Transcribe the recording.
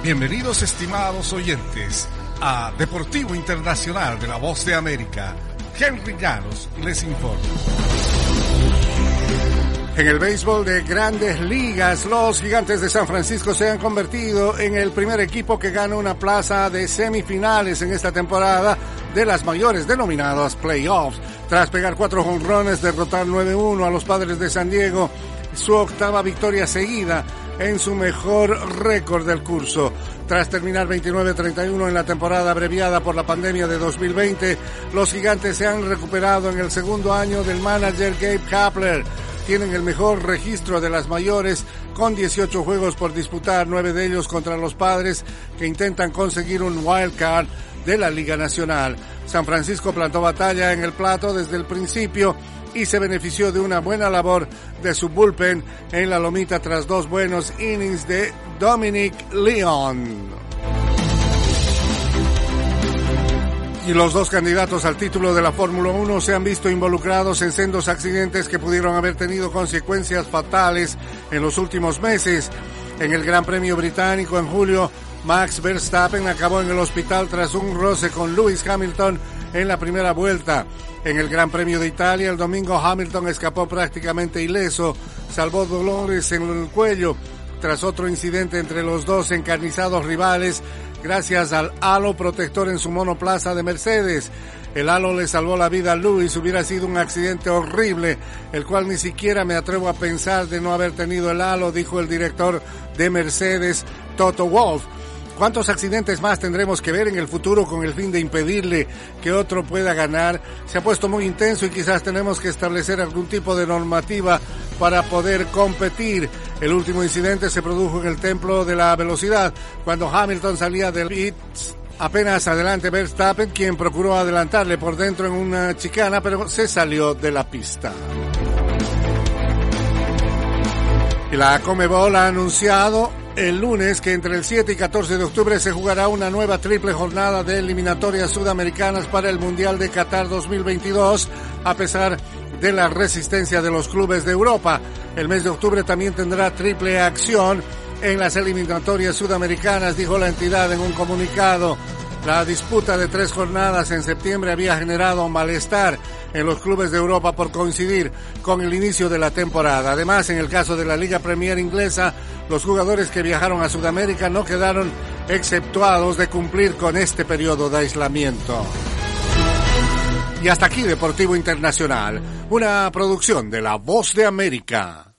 Bienvenidos, estimados oyentes, a Deportivo Internacional de la Voz de América. Henry Llanos les informa. En el béisbol de Grandes Ligas, los Gigantes de San Francisco se han convertido en el primer equipo que gana una plaza de semifinales en esta temporada de las mayores denominadas playoffs. Tras pegar 4 jonrones, derrotar 9-1 a los Padres de San Diego, su octava victoria seguida en su mejor récord del curso. Tras terminar 29-31 en la temporada abreviada por la pandemia de 2020, los Gigantes se han recuperado en el segundo año del manager Gabe Kapler. Tienen el mejor registro de las mayores, con 18 juegos por disputar, 9 de ellos contra los Padres, que intentan conseguir un wild card de la Liga Nacional. San Francisco plantó batalla en el plato desde el principio y se benefició de una buena labor de su bullpen en la lomita tras 2 buenos innings de Dominic Leone. Y los 2 candidatos al título de la Fórmula 1 se han visto involucrados en sendos accidentes que pudieron haber tenido consecuencias fatales en los últimos meses. En el Gran Premio Británico en julio, Max Verstappen acabó en el hospital tras un roce con Lewis Hamilton en la primera vuelta. En el Gran Premio de Italia, el domingo, Hamilton escapó prácticamente ileso, salvó dolores en el cuello tras otro incidente entre los dos encarnizados rivales gracias al halo protector en su monoplaza de Mercedes. El halo le salvó la vida a Lewis. Hubiera sido un accidente horrible, el cual ni siquiera me atrevo a pensar de no haber tenido el halo, dijo el director de Mercedes, Toto Wolff. ¿Cuántos accidentes más tendremos que ver en el futuro con el fin de impedirle que otro pueda ganar? Se ha puesto muy intenso y quizás tenemos que establecer algún tipo de normativa para poder competir. El último incidente se produjo en el Templo de la Velocidad, cuando Hamilton salía del pits. Apenas adelante Verstappen, quien procuró adelantarle por dentro en una chicana, pero se salió de la pista. Y la Conmebol ha anunciado el lunes que entre el 7 y 14 de octubre se jugará una nueva triple jornada de eliminatorias sudamericanas para el Mundial de Qatar 2022, a pesar de la resistencia de los clubes de Europa. El mes de octubre también tendrá triple acción en las eliminatorias sudamericanas, dijo la entidad en un comunicado. La disputa de 3 jornadas en septiembre había generado malestar en los clubes de Europa por coincidir con el inicio de la temporada. Además, en el caso de la Liga Premier inglesa, los jugadores que viajaron a Sudamérica no quedaron exceptuados de cumplir con este periodo de aislamiento. Y hasta aquí Deportivo Internacional, una producción de La Voz de América.